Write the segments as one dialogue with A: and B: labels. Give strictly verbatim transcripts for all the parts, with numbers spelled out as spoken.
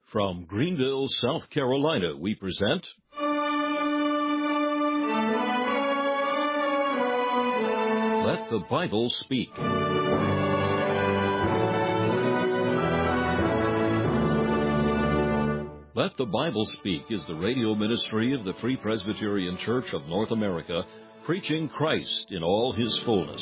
A: From Greenville, South Carolina, we present Let the Bible Speak. Let the Bible Speak is the radio ministry of the Free Presbyterian Church of North America, preaching Christ in all His fullness.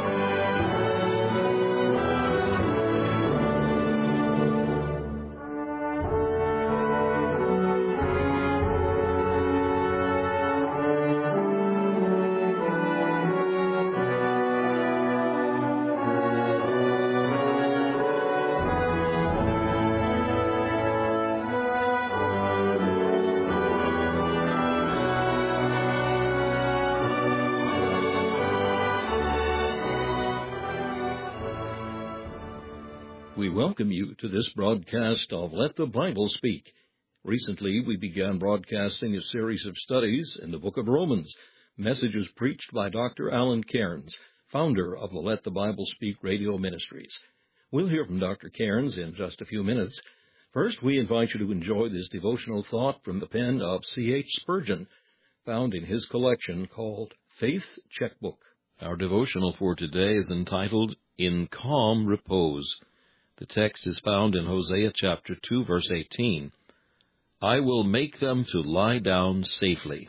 A: We welcome you to this broadcast of Let the Bible Speak. Recently, we began broadcasting a series of studies in the book of Romans, messages preached by Doctor Alan Cairns, founder of the Let the Bible Speak radio ministries. We'll hear from Doctor Cairns in just a few minutes. First, we invite you to enjoy this devotional thought from the pen of C H Spurgeon, found in his collection called Faith's Checkbook. Our devotional for today is entitled, In Calm Repose. The text is found in Hosea chapter two, verse eighteen. I will make them to lie down safely.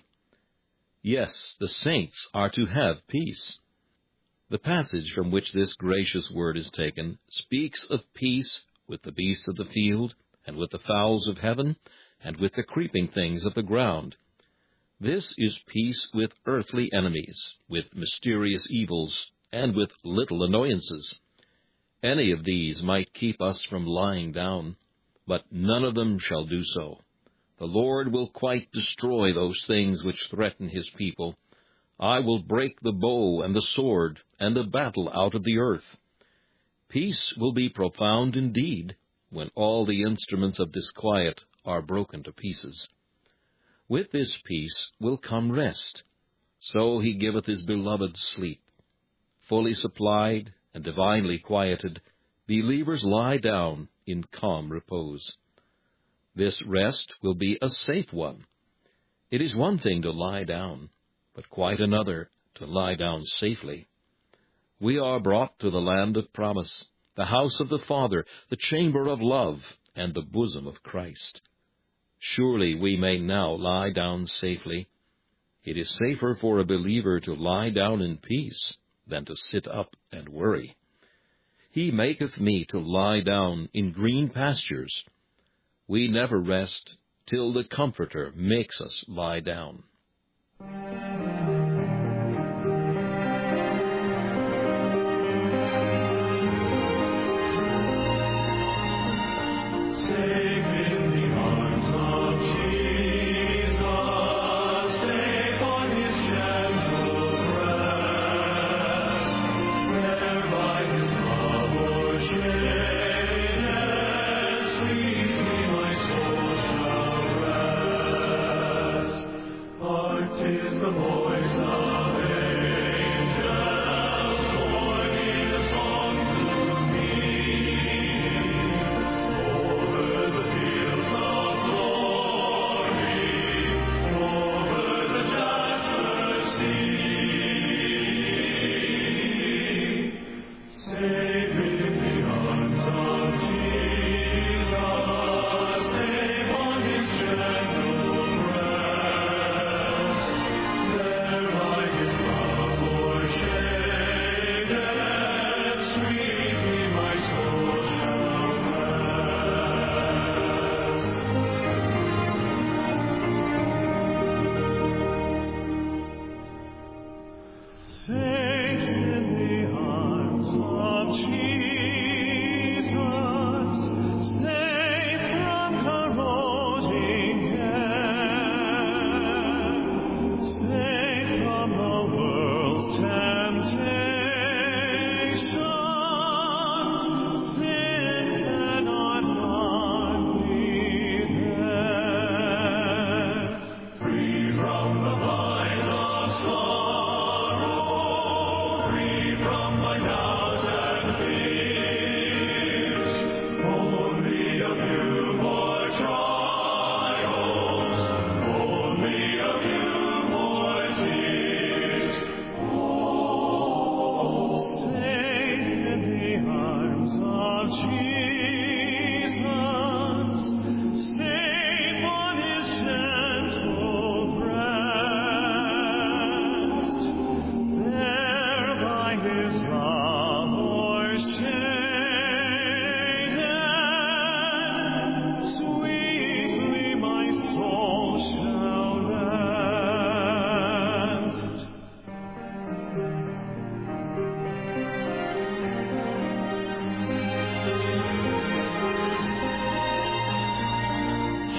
A: Yes, the saints are to have peace. The passage from which this gracious word is taken speaks of peace with the beasts of the field, and with the fowls of heaven, and with the creeping things of the ground. This is peace with earthly enemies, with mysterious evils, and with little annoyances. Any of these might keep us from lying down, but none of them shall do so. The Lord will quite destroy those things which threaten His people. I will break the bow and the sword and the battle out of the earth. Peace will be profound indeed when all the instruments of disquiet are broken to pieces. With this peace will come rest. So He giveth His beloved sleep. Fully supplied and divinely quieted, believers lie down in calm repose. This rest will be a safe one. It is one thing to lie down, but quite another to lie down safely. We are brought to the land of promise, the house of the Father, the chamber of love, and the bosom of Christ. Surely we may now lie down safely. It is safer for a believer to lie down in peace than to sit up and worry. He maketh me to lie down in green pastures. We never rest till the Comforter makes us lie down.
B: There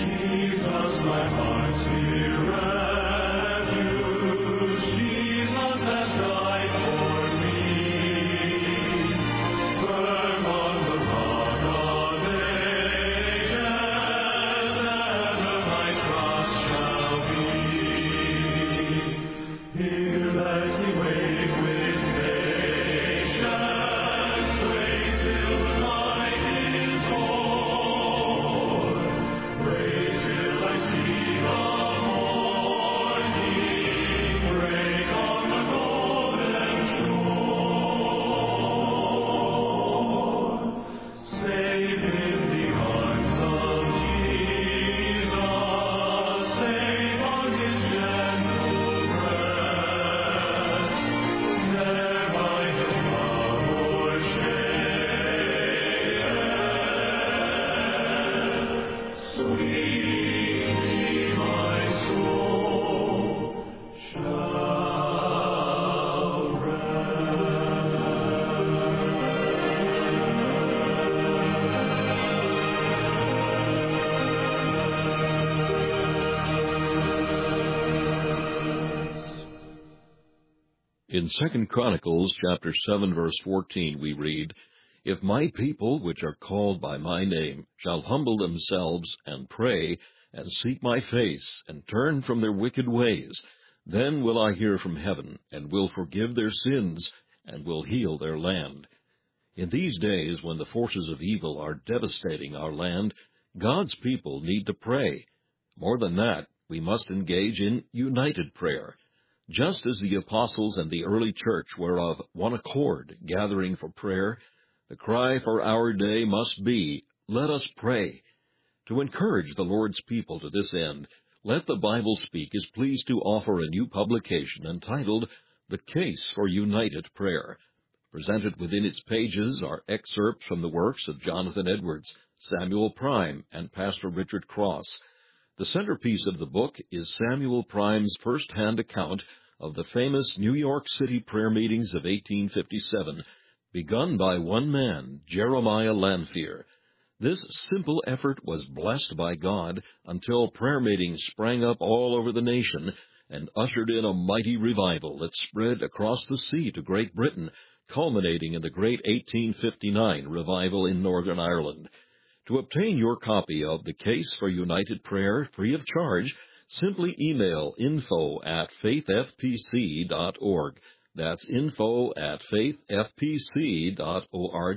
A: In Second Chronicles chapter seven, verse fourteen, we read, If my people, which are called by my name, shall humble themselves, and pray, and seek my face, and turn from their wicked ways, then will I hear from heaven, and will forgive their sins, and will heal their land. In these days, when the forces of evil are devastating our land, God's people need to pray. More than that, we must engage in united prayer. Just as the apostles and the early church were of one accord, gathering for prayer, the cry for our day must be, let us pray. To encourage the Lord's people to this end, Let the Bible Speak is pleased to offer a new publication entitled The Case for United Prayer. Presented within its pages are excerpts from the works of Jonathan Edwards, Samuel Prime, and Pastor Richard Cross. The centerpiece of the book is Samuel Prime's first-hand account of the famous New York City prayer meetings of eighteen fifty-seven, begun by one man, Jeremiah Lanphier. This simple effort was blessed by God until prayer meetings sprang up all over the nation and ushered in a mighty revival that spread across the sea to Great Britain, culminating in the great eighteen fifty-nine revival in Northern Ireland. To obtain your copy of The Case for United Prayer free of charge, simply email info at faith f p c dot org. That's info at faith f p c dot org.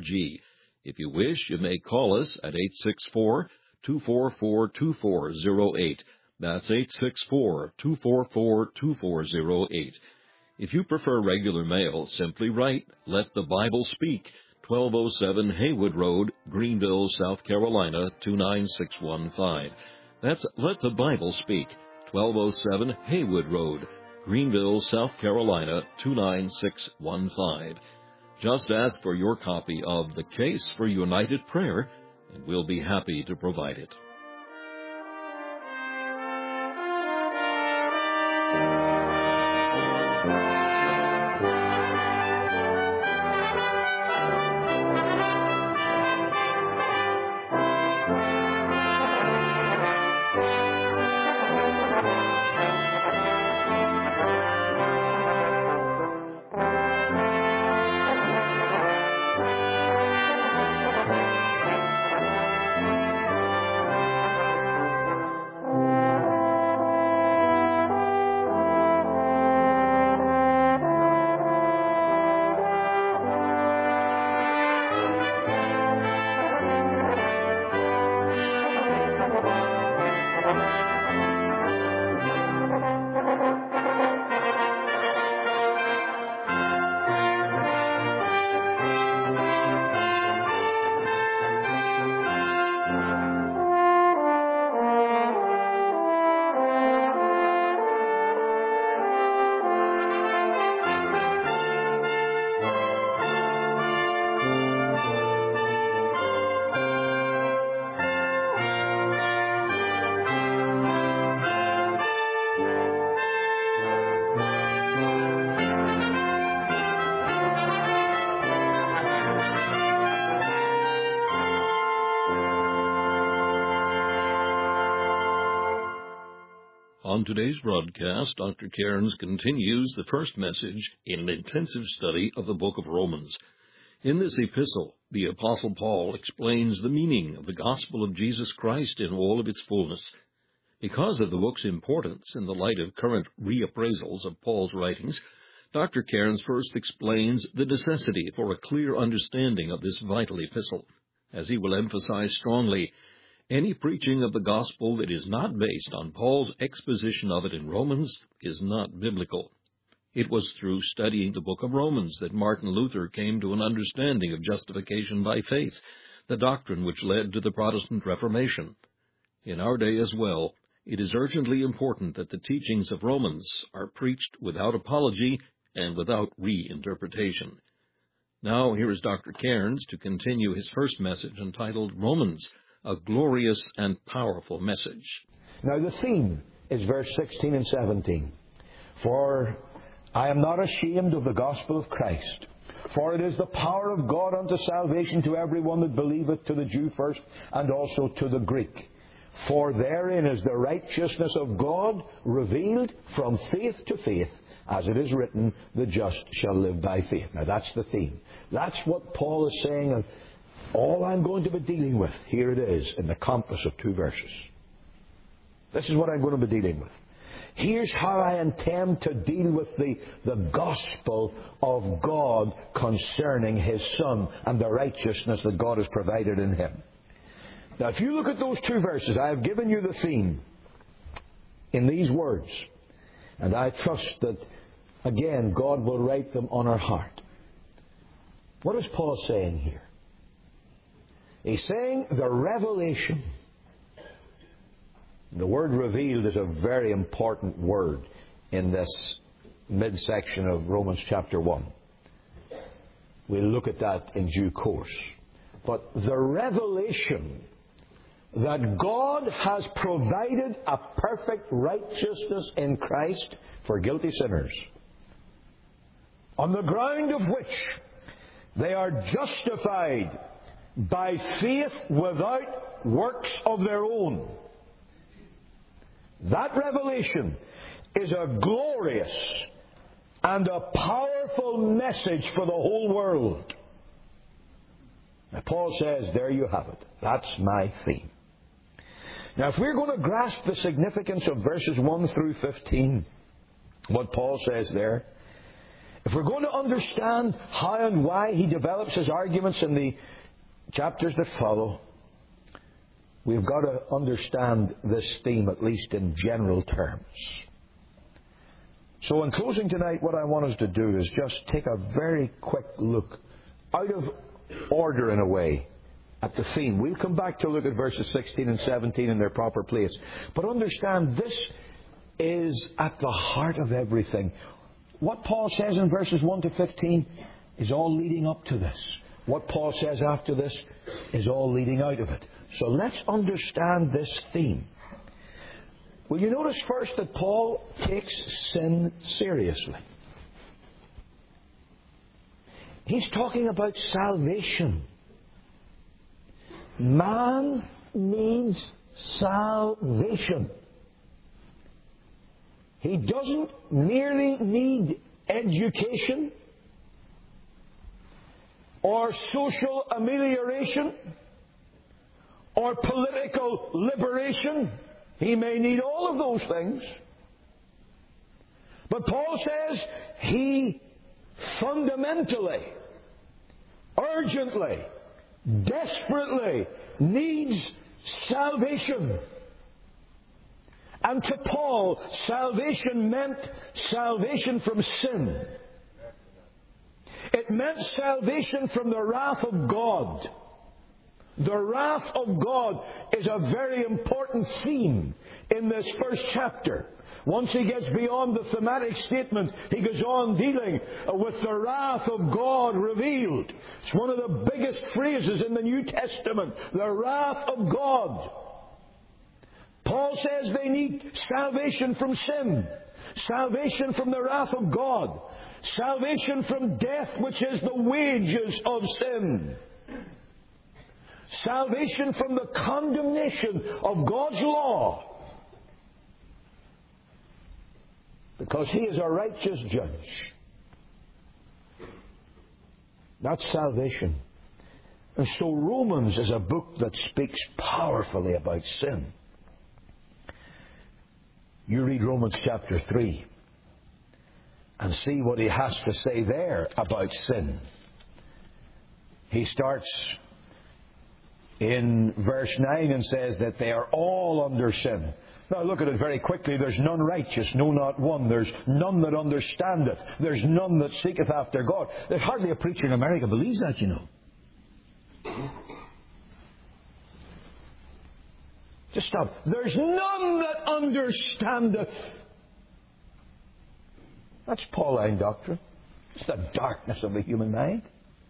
A: If you wish, you may call us at eight six four, two four four, two four zero eight. That's eight six four, two four four, two four zero eight. If you prefer regular mail, simply write, Let the Bible Speak, twelve oh seven Haywood Road, Greenville, South Carolina, two nine six one five. That's Let the Bible Speak, twelve oh seven Haywood Road, Greenville, South Carolina, two nine six one five. Just ask for your copy of The Case for United Prayer, and we'll be happy to provide it. On today's broadcast, Doctor Cairns continues the first message in an intensive study of the book of Romans. In this epistle, the Apostle Paul explains the meaning of the gospel of Jesus Christ in all of its fullness. Because of the book's importance in the light of current reappraisals of Paul's writings, Doctor Cairns first explains the necessity for a clear understanding of this vital epistle. As he will emphasize strongly, any preaching of the gospel that is not based on Paul's exposition of it in Romans is not biblical. It was through studying the book of Romans that Martin Luther came to an understanding of justification by faith, the doctrine which led to the Protestant Reformation. In our day as well, it is urgently important that the teachings of Romans are preached without apology and without reinterpretation. Now here is Doctor Cairns to continue his first message entitled Romans, a glorious and powerful message.
B: Now the theme is verse sixteen and seventeen. For I am not ashamed of the gospel of Christ, for it is the power of God unto salvation to everyone that believeth, to the Jew first, and also to the Greek. For therein is the righteousness of God revealed from faith to faith, as it is written, the just shall live by faith. Now that's the theme. That's what Paul is saying, and all I'm going to be dealing with, here it is, in the compass of two verses. This is what I'm going to be dealing with. Here's how I intend to deal with the, the gospel of God concerning His Son and the righteousness that God has provided in Him. Now, if you look at those two verses, I have given you the theme in these words. And I trust that, again, God will write them on our heart. What is Paul saying here? He's saying the revelation. The word revealed is a very important word in this midsection of Romans chapter one. We'll look at that in due course. But the revelation that God has provided a perfect righteousness in Christ for guilty sinners, on the ground of which they are justified by faith without works of their own. That revelation is a glorious and a powerful message for the whole world. Now, Paul says, there you have it. That's my theme. Now, if we're going to grasp the significance of verses one through fifteen, what Paul says there, if we're going to understand how and why he develops his arguments in the chapters that follow, we've got to understand this theme, at least in general terms. So in closing tonight, what I want us to do is just take a very quick look, out of order in a way, at the theme. We'll come back to look at verses sixteen and seventeen in their proper place. But understand, this is at the heart of everything. What Paul says in verses one to fifteen is all leading up to this. What Paul says after this is all leading out of it. So let's understand this theme. Well, you notice first that Paul takes sin seriously. He's talking about salvation. Man needs salvation. He doesn't merely need education or social amelioration or political liberation. He may need all of those things. But Paul says he fundamentally, urgently, desperately needs salvation. And to Paul, salvation meant salvation from sin. It meant salvation from the wrath of God. The wrath of God is a very important theme in this first chapter. Once he gets beyond the thematic statement, he goes on dealing with the wrath of God revealed. It's one of the biggest phrases in the New Testament, the wrath of God. Paul says they need salvation from sin, salvation from the wrath of God, salvation from death, which is the wages of sin, salvation from the condemnation of God's law. because He is a righteous judge. That's salvation. And so Romans is a book that speaks powerfully about sin. You read Romans chapter three and see what he has to say there about sin. He starts in verse nine and says that they are all under sin. Now look at it very quickly. There's none righteous, no, not one. There's none that understandeth. There's none that seeketh after God. There's hardly a preacher in America believes that, you know. Just stop. There's none that understandeth. That's Pauline doctrine. It's the darkness of the human mind.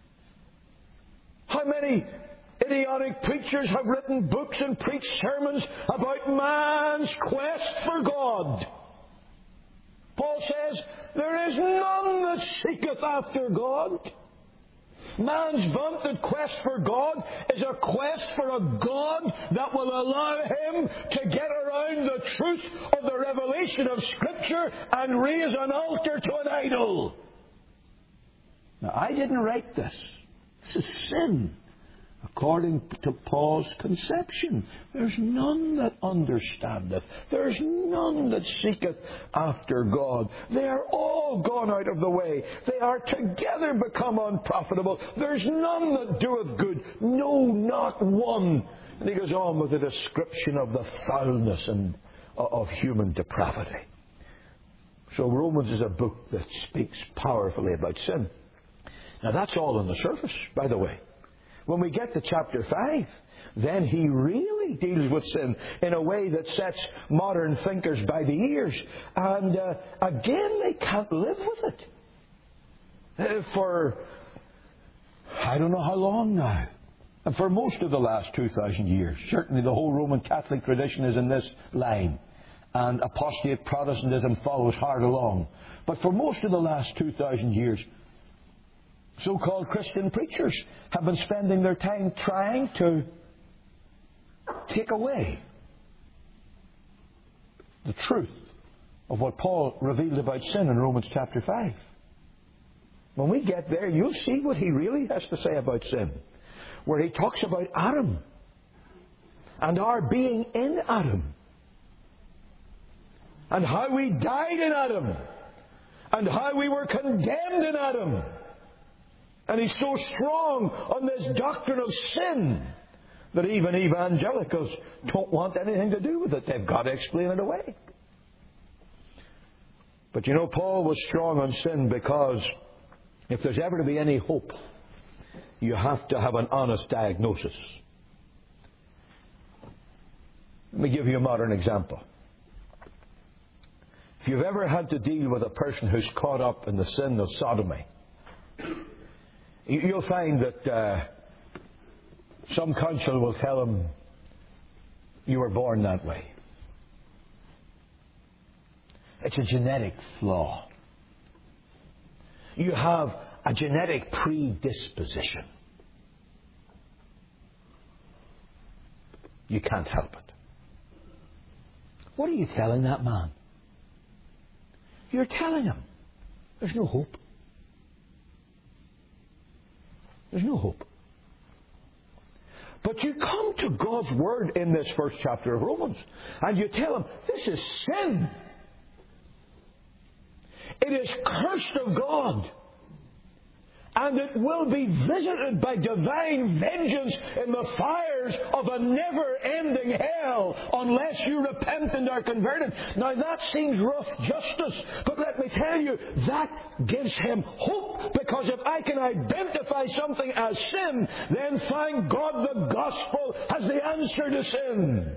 B: How many idiotic preachers have written books and preached sermons about man's quest for God? Paul says, there is none that seeketh after God. Man's vaunted quest for God is a quest for a God that will allow him to get around the truth of the revelation of Scripture and raise an altar to an idol. Now, I didn't write this. This is sin. According to Paul's conception, there's none that understandeth. There's none that seeketh after God. They are all gone out of the way. They are together become unprofitable. There's none that doeth good. No, not one. And he goes on with a description of the foulness and of human depravity. So Romans is a book that speaks powerfully about sin. Now that's all on the surface, by the way. When we get to chapter five, then he really deals with sin in a way that sets modern thinkers by the ears. And uh, again, they can't live with it. Uh, for, I don't know how long now. And for most of the last two thousand years. Certainly the whole Roman Catholic tradition is in this line. And apostate Protestantism follows hard along. But for most of the last two thousand years, so-called Christian preachers have been spending their time trying to take away the truth of what Paul revealed about sin in Romans chapter five. When we get there, you'll see what he really has to say about sin. Where he talks about Adam and our being in Adam. And how we died in Adam. And how we were condemned in Adam. And he's so strong on this doctrine of sin that even evangelicals don't want anything to do with it. They've got to explain it away. But you know, Paul was strong on sin because if there's ever to be any hope, you have to have an honest diagnosis. Let me give you a modern example. If you've ever had to deal with a person who's caught up in the sin of sodomy, you'll find that uh, some counsel will tell him, you were born that way. It's a genetic flaw. You have a genetic predisposition. You can't help it. What are you telling that man? You're telling him there's no hope. There's no hope. But you come to God's Word in this first chapter of Romans, and you tell him, this is sin. It is cursed of God. And it will be visited by divine vengeance in the fires of a never-ending hell unless you repent and are converted. Now that seems rough justice, but let me tell you, that gives him hope, because if I can identify something as sin, then thank God the gospel has the answer to sin.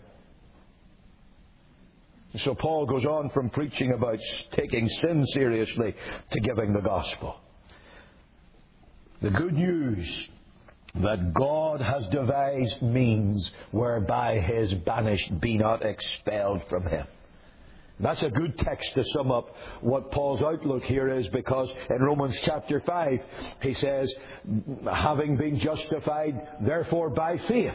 B: So Paul goes on from preaching about taking sin seriously to giving the gospel. The good news that God has devised means whereby His banished be not expelled from Him. That's a good text to sum up what Paul's outlook here is, because in Romans chapter five he says, having been justified therefore by faith,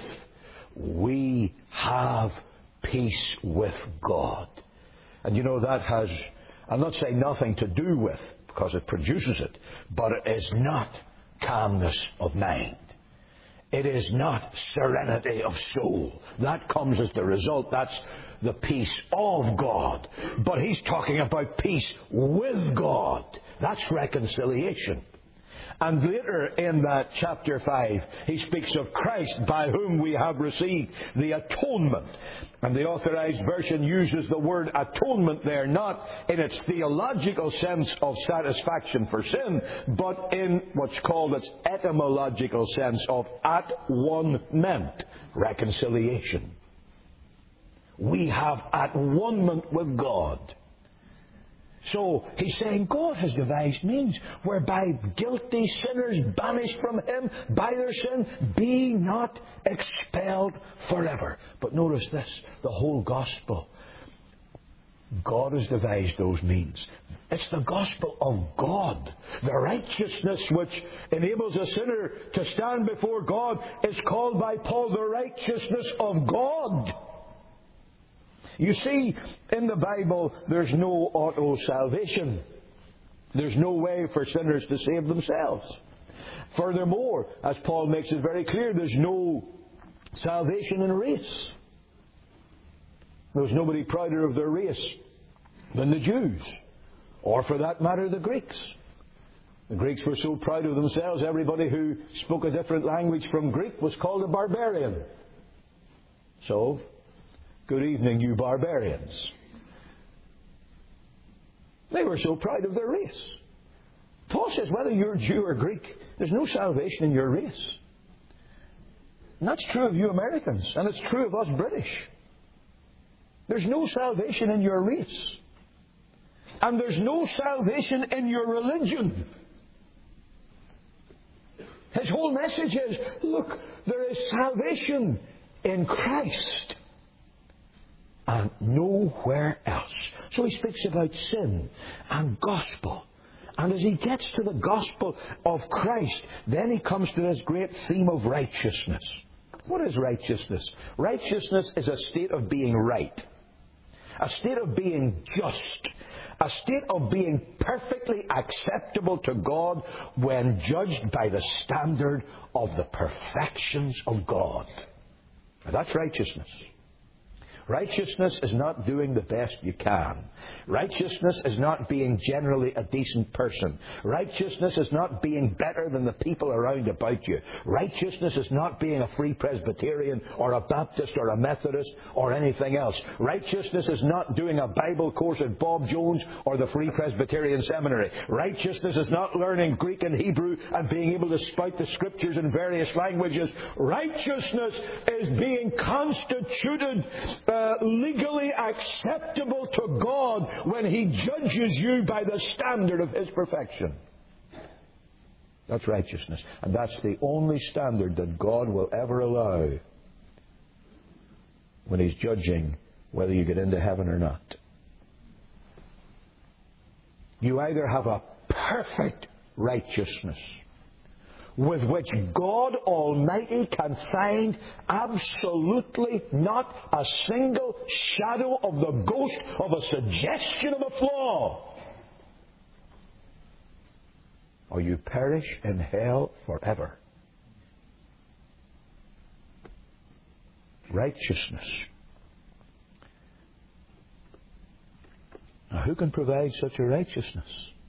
B: we have peace with God. And you know, that has I'll not say nothing to do with, because it produces it, but it is not calmness of mind. It is not serenity of soul. That comes as the result. That's the peace of God. But he's talking about peace with God. That's reconciliation. And later in that chapter five, he speaks of Christ, by whom we have received the atonement. And the Authorized Version uses the word atonement there, not in its theological sense of satisfaction for sin, but in what's called its etymological sense of at one ment, reconciliation. We have at one ment with God. So he's saying God has devised means whereby guilty sinners banished from him by their sin be not expelled forever. But notice this, the whole gospel. God has devised those means. It's the gospel of God. The righteousness which enables a sinner to stand before God is called by Paul the righteousness of God. You see, in the Bible, there's no auto-salvation. There's no way for sinners to save themselves. Furthermore, as Paul makes it very clear, there's no salvation in race. There's nobody prouder of their race than the Jews, or for that matter, the Greeks. The Greeks were so proud of themselves, everybody who spoke a different language from Greek was called a barbarian. So, good evening, you barbarians. They were so proud of their race. Paul says whether you're Jew or Greek, there's no salvation in your race. And that's true of you Americans, and it's true of us British. There's no salvation in your race. And there's no salvation in your religion. His whole message is, look, there is salvation in Christ and nowhere else. So he speaks about sin and gospel. And as he gets to the gospel of Christ, then he comes to this great theme of righteousness. What is righteousness? Righteousness is a state of being right. A state of being just. A state of being perfectly acceptable to God when judged by the standard of the perfections of God. Now, that's righteousness. Righteousness is not doing the best you can. Righteousness is not being generally a decent person. Righteousness is not being better than the people around about you. Righteousness is not being a Free Presbyterian or a Baptist or a Methodist or anything else. Righteousness is not doing a Bible course at Bob Jones or the Free Presbyterian Seminary. Righteousness is not learning Greek and Hebrew and being able to spout the Scriptures in various languages. Righteousness is being constituted Uh, legally acceptable to God when He judges you by the standard of His perfection. That's righteousness. And that's the only standard that God will ever allow when He's judging whether you get into heaven or not. You either have a perfect righteousness with which God Almighty can find absolutely not a single shadow of the ghost of a suggestion of a flaw, or you perish in hell forever. Righteousness. Now, who can provide such a righteousness?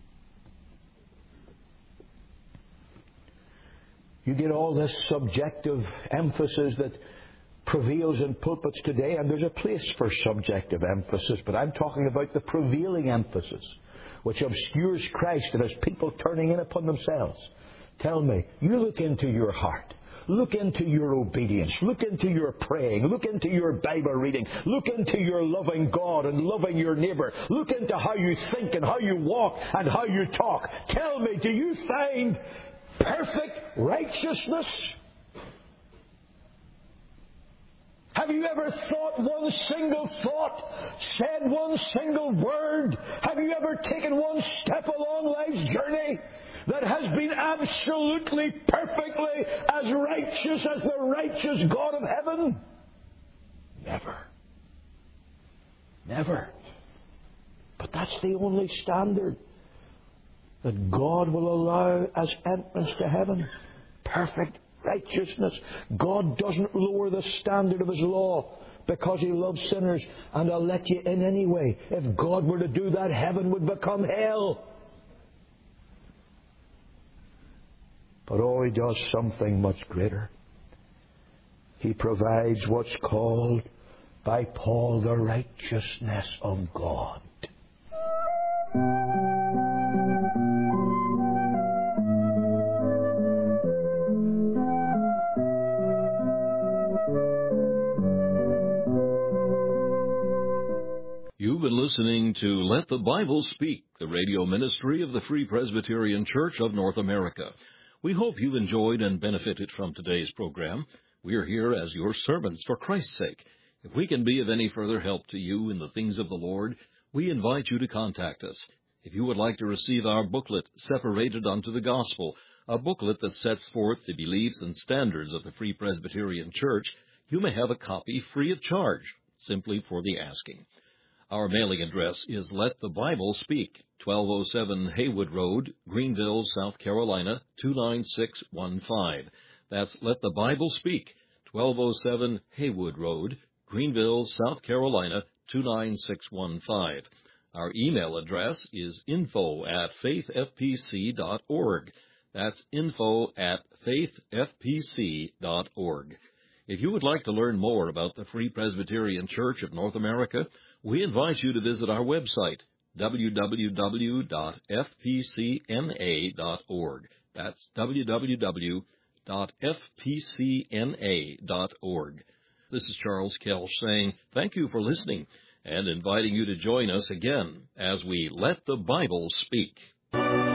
B: You get all this subjective emphasis that prevails in pulpits today, and there's a place for subjective emphasis, but I'm talking about the prevailing emphasis, which obscures Christ and has people turning in upon themselves. Tell me, you look into your heart. Look into your obedience. Look into your praying. Look into your Bible reading. Look into your loving God and loving your neighbour. Look into how you think and how you walk and how you talk. Tell me, do you find perfect righteousness? Have you ever thought one single thought, said one single word? Have you ever taken one step along life's journey that has been absolutely, perfectly as righteous as the righteous God of heaven? Never. Never. But that's the only standard that God will allow as entrance to heaven. Perfect righteousness. God doesn't lower the standard of His law because He loves sinners and I'll let you in anyway. If God were to do that, heaven would become hell. But oh, He does something much greater. He provides what's called by Paul the righteousness of God.
A: You've been listening to Let the Bible Speak, the radio ministry of the Free Presbyterian Church of North America. We hope you've enjoyed and benefited from today's program. We are here as your servants for Christ's sake. If we can be of any further help to you in the things of the Lord, we invite you to contact us. If you would like to receive our booklet, Separated unto the Gospel, a booklet that sets forth the beliefs and standards of the Free Presbyterian Church, you may have a copy free of charge, simply for the asking. Our mailing address is Let the Bible Speak, twelve oh seven Haywood Road, Greenville, South Carolina, two nine six one five. That's Let the Bible Speak, twelve oh seven Haywood Road, Greenville, South Carolina, two nine six one five. Our email address is info at faith f p c dot org. That's info at faith f p c dot org. If you would like to learn more about the Free Presbyterian Church of North America, we invite you to visit our website, w w w dot f p c n a dot org. That's w w w dot f p c n a dot org. This is Charles Kelch saying thank you for listening and inviting you to join us again as we Let the Bible Speak.